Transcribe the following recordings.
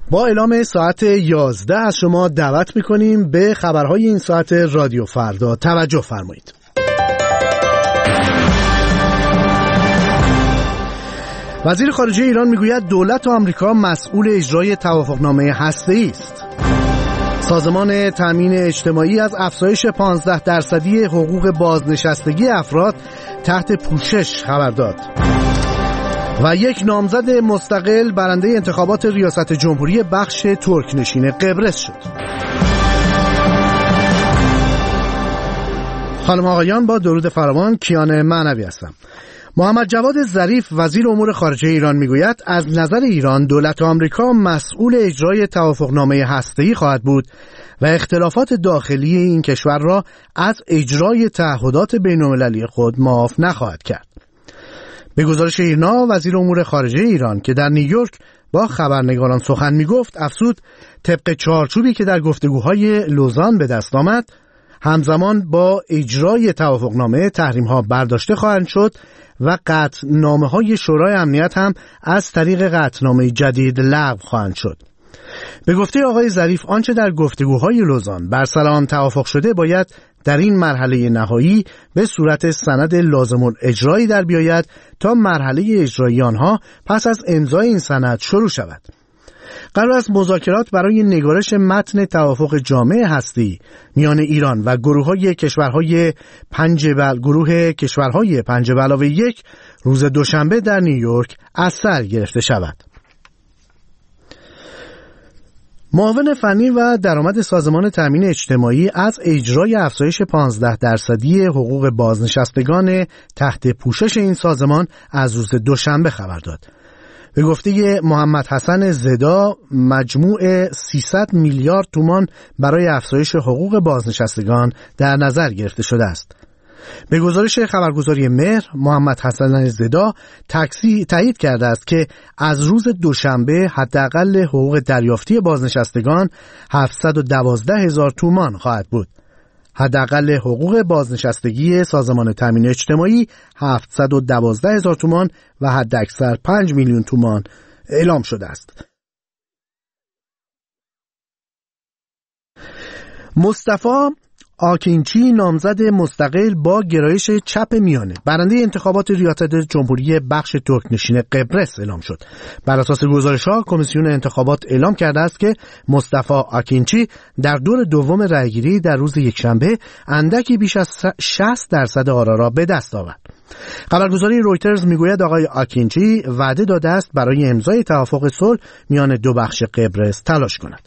با اعلام ساعت 11 از شما دعوت میکنیم به خبرهای این ساعت رادیو فردا. توجه فرمایید. وزیر خارجه ایران میگوید دولت آمریکا مسئول اجرای توافقنامه هسته‌ای است. سازمان تامین اجتماعی از افزایش 15% حقوق بازنشستگی افراد تحت پوشش خبر داد. و یک نامزد مستقل برنده انتخابات ریاست جمهوری بخش ترکنشین قبرس شد. خانم آقایان، با درود فراوان، کیان معنوی هستم. محمد جواد ظریف وزیر امور خارجه ایران میگوید از نظر ایران دولت آمریکا مسئول اجرای توافقنامه هسته‌ای خواهد بود و اختلافات داخلی این کشور را از اجرای تعهدات بین‌المللی خود معاف نخواهد کرد. به گزارش ایرنا، وزیر امور خارجه ایران که در نیویورک با خبرنگاران سخن میگفت افزود طبق چارچوبی که در گفتگوهای لوزان به دست آمد همزمان با اجرای توافقنامه تحریم‌ها برداشته خواهند شد و قطعنامه‌های شورای امنیت هم از طریق قطعنامه جدید لغو خواهند شد. به گفته آقای ظریف آنچه در گفتگوهای لوزان بر سر آن توافق شده باید در این مرحله نهایی به صورت سند لازم الاجرایی در بیاید تا مرحله اجرایی آنها پس از امضای این سند شروع شود. قرار است مذاکرات برای نگارش متن توافق جامع هسته‌ای میان ایران و گروه کشورهای 5+1 روز دوشنبه در نیویورک از سر گرفته شود. معاون فنی و درآمد سازمان تامین اجتماعی از اجرای افزایش 15% حقوق بازنشستگان تحت پوشش این سازمان از روز دوشنبه خبر داد. به گفته محمد حسن زدا مجموع 300 میلیارد تومان برای افزایش حقوق بازنشستگان در نظر گرفته شده است. به گزارش خبرگزاری مهر، محمد حسن زدا تایید کرده است که از روز دوشنبه حداقل حقوق دریافتی بازنشستگان 712,000 تومان خواهد بود. حداقل حقوق بازنشستگی سازمان تامین اجتماعی 712,000 تومان و حداکثر 5 میلیون تومان اعلام شده است. مصطفی آکینچی نامزد مستقل با گرایش چپ میانه برنده انتخابات ریاست جمهوری بخش ترکنشین قبرس اعلام شد. بر اساس گزارش‌ها کمیسیون انتخابات اعلام کرده است که مصطفی آکینچی در دور دوم رأیگیری در روز یکشنبه اندکی بیش از 60% آرا را به دست آورد. خبرگزاری رویترز میگوید آقای آکینچی وعده داده است برای امضای توافق صلح میان دو بخش قبرس تلاش کند.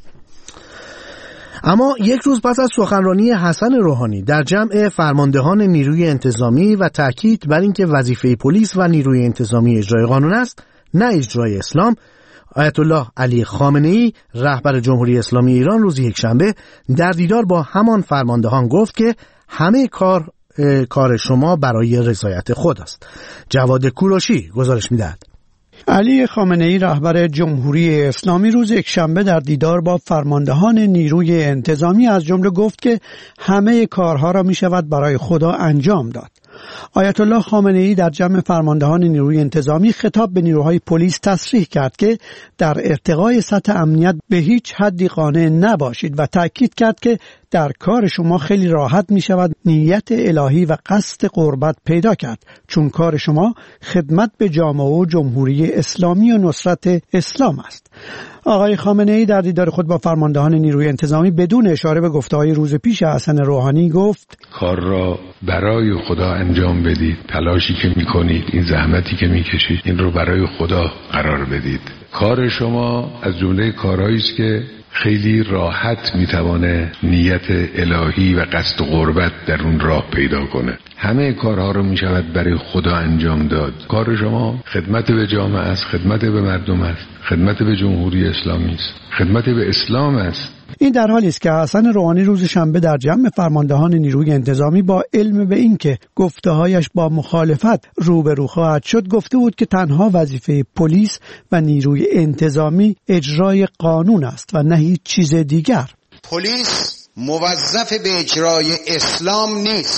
اما یک روز پس از سخنرانی حسن روحانی در جمع فرماندهان نیروی انتظامی و تاکید بر اینکه وظیفه پلیس و نیروی انتظامی اجرای قانون است نه اجرای اسلام، آیت الله علی خامنه‌ای رهبر جمهوری اسلامی ایران روز یکشنبه در دیدار با همان فرماندهان گفت که همه کار شما برای رضایت خود است. جواد کوروشی گزارش می‌دهد. علی خامنه‌ای رهبر جمهوری اسلامی روز یکشنبه در دیدار با فرماندهان نیروی انتظامی از جمله گفت که همه کارها را می‌شود برای خدا انجام داد. آیت الله خامنه‌ای در جمع فرماندهان نیروی انتظامی خطاب به نیروهای پلیس تصریح کرد که در ارتقای سطح امنیت به هیچ حدی قانع نباشید و تأکید کرد که در کار شما خیلی راحت می شود نیت الهی و قصد قربت پیدا کرد، چون کار شما خدمت به جامعه و جمهوری اسلامی و نصرت اسلام است. آقای خامنه‌ای در دیدار خود با فرماندهان نیروی انتظامی بدون اشاره به گفته‌های روز پیش حسن روحانی گفت کار را برای خدا انجام بدید، تلاشی که می‌کنید، این زحمتی که می‌کشید، این رو برای خدا قرار بدید. کار شما از جمله کارهایی است که خیلی راحت میتوانه نیت الهی و قصد قربت در اون راه پیدا کنه. همه کارها رو میشود برای خدا انجام داد. کار شما خدمت به جامعه است، خدمت به مردم است، خدمت به جمهوری اسلامی است، خدمت به اسلام است. این در حالی است که حسن روحانی روز شنبه در جمع فرماندهان نیروی انتظامی با علم به این که گفته‌هایش با مخالفت روبرو خواهد شد گفته بود که تنها وظیفه پلیس و نیروی انتظامی اجرای قانون است و نه هیچ چیز دیگر. پلیس موظف به اجرای اسلام نیست.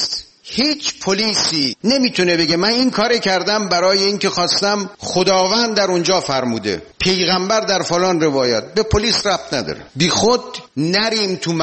هیچ پلیسی نمیتونه بگه من این کار کردم برای اینکه خواستم، خداوند در اونجا فرموده، پیغمبر در فلان روایات. به پلیس ربط نداره. بی خود نریم تو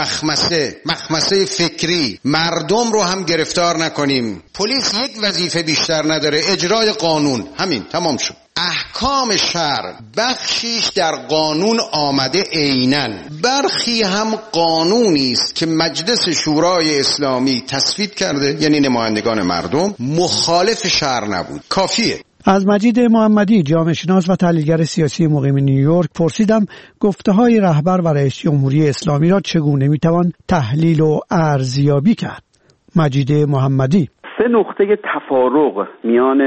مخمسه فکری، مردم رو هم گرفتار نکنیم. پلیس یک وظیفه بیشتر نداره، اجرای قانون. همین، تمام شد. احکام شرع بخشیش در قانون آمده عیناً، برخی هم قانونی است که مجلس شورای اسلامی تصویب کرده، یعنی نمایندگان مردم، مخالف شرع نبود. کافیه. از مجید محمدی، جامعه شناس و تحلیلگر سیاسی مقیم نیویورک، پرسیدم گفته‌های رهبر و رئیس جمهوری اسلامی را چگونه میتوان تحلیل و ارزیابی کرد. مجید محمدی: 3 نقطه تفارق میان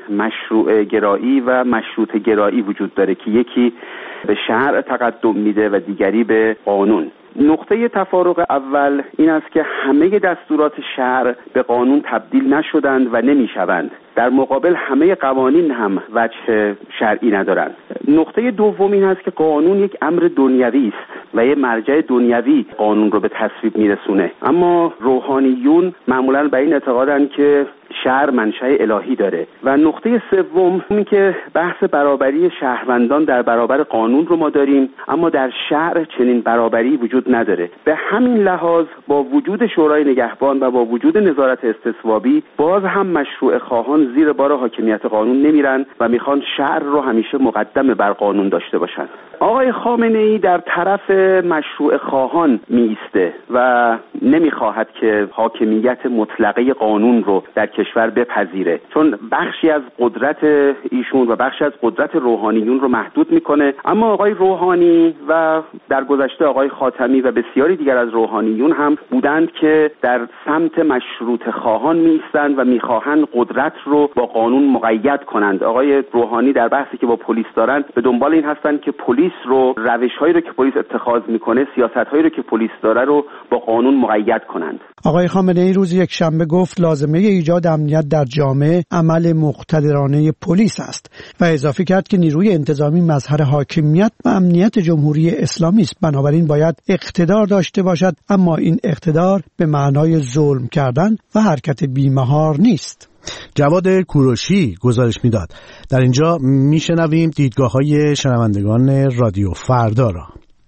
مشروع گرایی و مشروط گرایی وجود داره که یکی به شرع تقدم میده و دیگری به قانون. نقطه تفارق اول این است که همه دستورات شرع به قانون تبدیل نشدند و نمیشوند. در مقابل همه قوانین هم وجه شرعی ندارند. نقطه دوم این است که قانون یک امر دنیوی است و یک مرجع دنیوی قانون رو به تصویب میرسونه، اما روحانیون معمولاً به این اعتقادند که شرع منشأ الهی داره. و نقطه سوم این که بحث برابری شهروندان در برابر قانون رو ما داریم، اما در شرع چنین برابری وجود نداره. به همین لحاظ با وجود شورای نگهبان و با وجود نظارت استصوابی، باز هم مشروع خواهان زیر بار حاکمیت قانون نمیرن و میخوان شرع رو همیشه مقدم بر قانون داشته باشن. آقای خامنه‌ای در طرف مشروع خواهان میسته و نمیخواهد که حاکمیت مطلقه قانون رو در کشور بپذیره، چون بخشی از قدرت ایشون و بخشی از قدرت روحانیون رو محدود میکنه. اما آقای روحانی و در گذشته آقای خاتمی و بسیاری دیگر از روحانیون هم بودند که در سمت مشروط خواهان میستند و میخواهند قدرت رو با قانون مقید کنند. آقای روحانی در بحثی که با پلیس دارند به دنبال این هستند که پلیس رو، روش‌هایی رو که پلیس اتخاذ میکنه، سیاست‌هایی رو که پلیس داره رو با قانون مقید کنند. آقای خامنه‌ای روز یکشنبه گفت لازمه ایجاد امنیت در جامعه عمل مقتدرانه پلیس است و اضافه کرد که نیروی انتظامی مظهر حاکمیت و امنیت جمهوری اسلامی است، بنابراین باید اقتدار داشته باشد، اما این اقتدار به معنای ظلم کردن و حرکت بی‌محار نیست. جواد کوروشی گزارش میداد. در اینجا میشنویم دیدگاه‌های شنوندگان رادیو فردا را.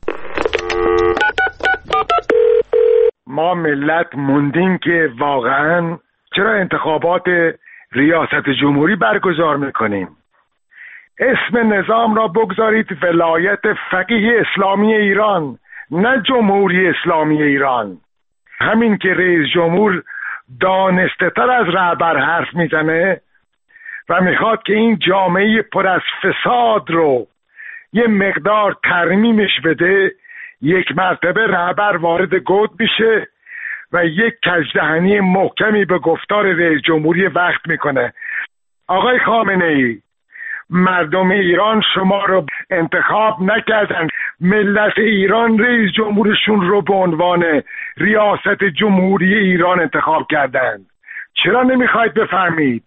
ما ملت موندیم که واقعاً چرا انتخابات ریاست جمهوری برگزار میکنیم. اسم نظام را بگذارید ولایت فقیه اسلامی ایران، نه جمهوری اسلامی ایران. همین که رئیس جمهور دانسته تر از رهبر حرف میزنه و میخواد که این جامعه پر از فساد رو یه مقدار ترمیمش بده، یک مرتبه رهبر وارد گود میشه و یک کجدهنی محکمی به گفتار رئیس جمهوری وقت میکنه. آقای خامنه‌ای، مردم ایران شما رو انتخاب نکردن، ملت ایران رئیس جمهورشون رو به عنوان ریاست جمهوری ایران انتخاب کردن. چرا نمیخواید بفهمید؟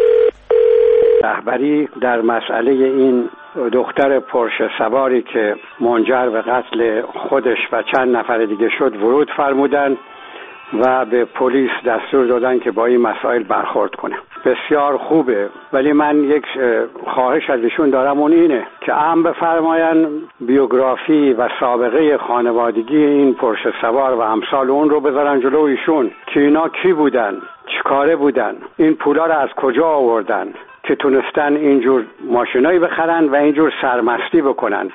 رهبری در مسئله این دختر پرشه سواری که منجر به قتل خودش و چند نفر دیگه شد ورود فرمودن و به پلیس دستور دادن که با این مسائل برخورد کنه. بسیار خوبه، ولی من یک خواهش از ایشون دارم، اون اینه که اهم بفرماین بیوگرافی و سابقه خانوادگی این پرشه سوار و امثال اون رو بذارن جلو ایشون که اینا کی بودن، چیکاره بودن، این پولا رو از کجا آوردن که تونستن اینجور ماشینایی بخرن و اینجور سرمستی بکنن.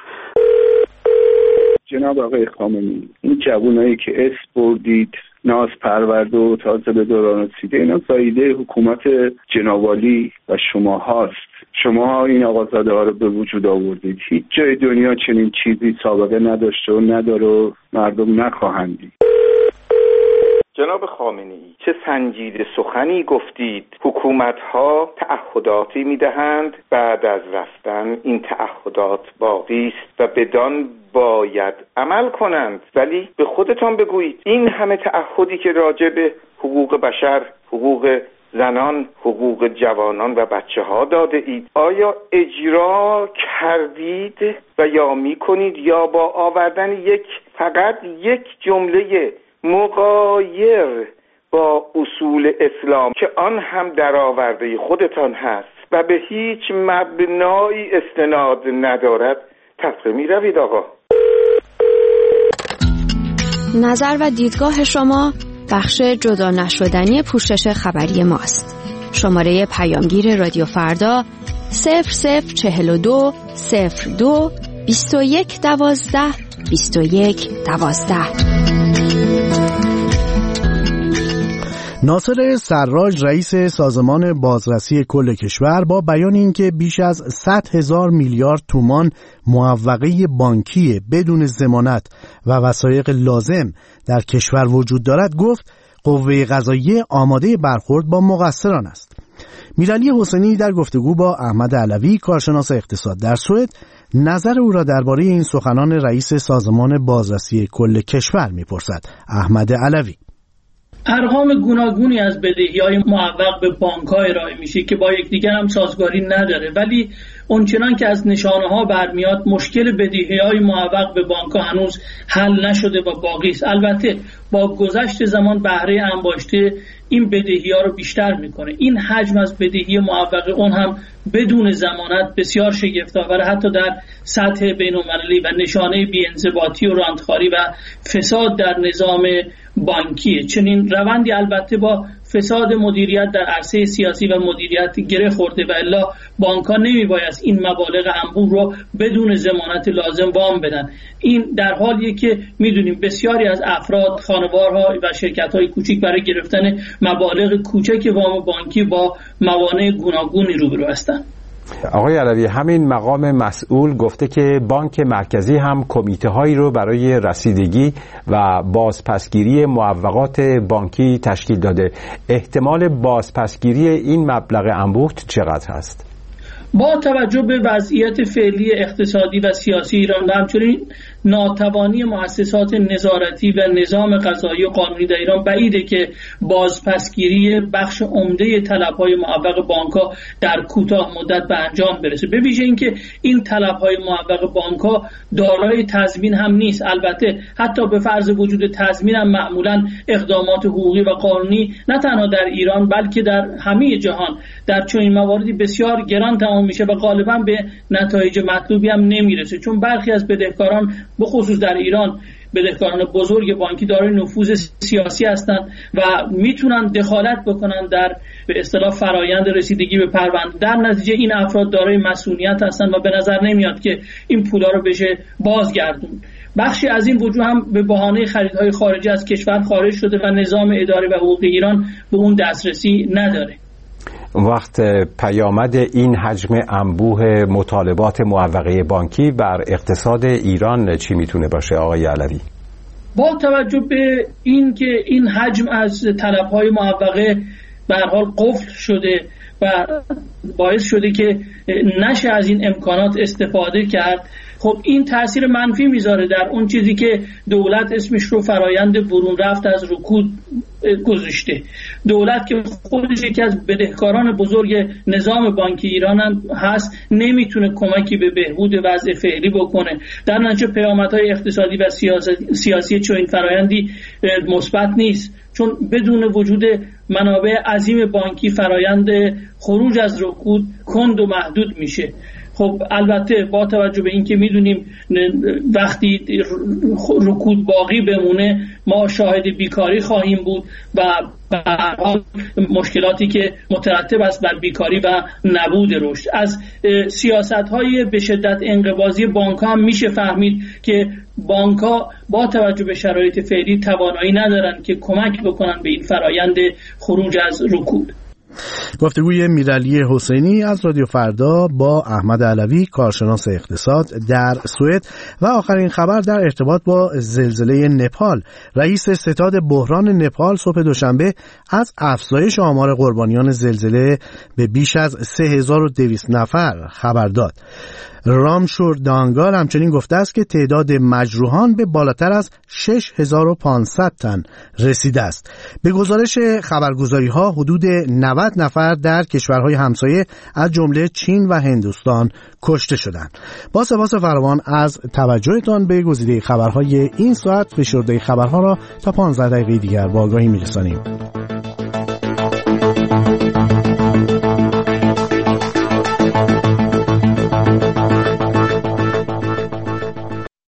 جناب آقای خامنه‌ای، این جوانایی که اسم بردید، ناز پرورده و تازه به دوران رسیده، اینا زایده حکومت جناب عالی و شما هاست. شما این آقازاده ها رو به وجود آوردید. هیچ جای دنیا چنین چیزی سابقه نداشته و نداره و مردم نخواهند دید. جناب خامنه‌ای، چه سنجیده سخنی گفتید. حکومت‌ها تعهداتی می‌دهند، بعد از رفتن این تعهدات باقی است و بدان باید عمل کنند. ولی به خودتان بگویید این همه تعهدی که راجع به حقوق بشر، حقوق زنان، حقوق جوانان و بچه‌ها داده اید، آیا اجرا کردید و یا می‌کنید یا با آوردن فقط یک جمله مغایر با اصول اسلام که آن هم درآورده خودتان هست و به هیچ مبنایی استناد ندارد تفره می روید آقا. نظر و دیدگاه شما بخش جدا نشدنی پوشش خبری ماست. شماره پیامگیر رادیو فردا 0042 02 21 12 21 12. ناصر سراج رئیس سازمان بازرسی کل کشور با بیان اینکه بیش از 100,000 میلیارد تومان معوقه بانکی بدون ضمانت و وثایق لازم در کشور وجود دارد گفت قوه قضاییه آماده برخورد با مقصران است. میرعلی حسینی در گفتگو با احمد علوی کارشناس اقتصاد در سوئد نظر او را درباره این سخنان رئیس سازمان بازرسی کل کشور میپرسد. احمد علوی: ارقام گوناگونی از بدهی‌های معوق به بانک‌ها ارائه میشه که با یکدیگر هم سازگاری نداره، ولی اونچنان که از نشانه‌ها برمیاد مشکل بدهی‌های معوق به بانک‌ها هنوز حل نشده و باقی است. البته با گذشت زمان بهره انباشته این بدهی‌ها رو بیشتر میکنه. این حجم از بدهی معوق اون هم بدون ضمانت بسیار شگفت‌آور، حتی در سطح بین‌المللی و نشانه بی‌انضباطی و رانتخواری و فساد در نظام بانکیه. چنین روندی البته با فساد مدیریت در عرصه سیاسی و مدیریت گره خورده و الا بانک‌ها نمی‌بایست این مبالغ انبوه رو بدون ضمانت لازم وام بدن. این در حالیه که می‌دونیم بسیاری از افراد، خانوارها و شرکت‌های کوچک برای گرفتن مبالغ کوچک وام بانکی با موانع گوناگونی روبرو هستند. آقای علوی، همین مقام مسئول گفته که بانک مرکزی هم کمیته هایی رو برای رسیدگی و بازپسگیری معوقات بانکی تشکیل داده. احتمال بازپسگیری این مبلغ انبوه چقدر هست؟ با توجه به وضعیت فعلی اقتصادی و سیاسی ایران و همچنین ناتوانی مؤسسات نظارتی و نظام قضایی و قانونی در ایران بعیده که بازپسگیری بخش عمده طلب‌های معوق بانک‌ها در کوتاه مدت به انجام برسه. به ویژه اینکه این طلب‌های معوق بانک‌ها دارای تضمین هم نیست. البته حتی به فرض وجود تضمین هم معمولاً اقدامات حقوقی و قانونی نه تنها در ایران بلکه در همه جهان در چنین مواردی بسیار گران تمام میشه و غالباً به نتایج مطلوبی هم نمیرسه، چون برخی از بدهکاران به خصوص در ایران بدهکاران بزرگ بانکی دارای نفوذ سیاسی هستند و میتونن دخالت بکنن در به اصطلاح فرایند رسیدگی به پرونده. در نتیجه این افراد دارای مسئولیت هستند و به نظر نمیاد که این پولا رو بشه بازگردون. بخشی از این وجوه هم به بهانه خریدهای خارجی از کشور خارج شده و نظام اداری و حقوقی ایران به اون دسترسی نداره. وقت پیامد این حجم انبوه مطالبات معوقه بانکی بر اقتصاد ایران چی میتونه باشه آقای علوی؟ با توجه به این که این حجم از طلب‌های معوقه به هر حال قفل شده و باعث شده که نشه از این امکانات استفاده کرد، خب این تأثیر منفی میذاره در اون چیزی که دولت اسمش رو فرایند برون رفت از رکود گذاشته. دولت که خودش یکی از بدهکاران بزرگ نظام بانکی ایران هم هست نمیتونه کمکی به بهبود وضع فعلی بکنه. در نتیجه پیامدهای اقتصادی و سیاسی چنین فرایندی مثبت نیست، چون بدون وجود منابع عظیم بانکی فرایند خروج از رکود کند و محدود میشه. خب البته با توجه به اینکه میدونیم وقتی رکود باقی بمونه ما شاهد بیکاری خواهیم بود و مشکلاتی که مترتب است بر بیکاری و نبود رشد. از سیاست‌های به شدت انقباضی بانک‌ها هم میشه فهمید که بانک‌ها با توجه به شرایط فعلی توانایی ندارن که کمک بکنن به این فرایند خروج از رکود. گفتگوی میرعلی حسینی از رادیو فردا با احمد علوی کارشناس اقتصاد در سوئد. و آخرین خبر در ارتباط با زلزله نپال. رئیس ستاد بحران نپال صبح دوشنبه از افزایش آمار قربانیان زلزله به بیش از 3200 نفر خبر داد. رامشور دانگال همچنین گفته است که تعداد مجروحان به بالاتر از 6500 تن رسیده است. به گزارش خبرگزاری‌ها حدود 90 نفر در کشورهای همسایه از جمله چین و هندوستان کشته شدند. با سپاس فراوان از توجهتان به گزیده خبرهای این ساعت، فشرده خبرها را تا 15 دقیقه دیگر با آگاهی می‌رسانیم.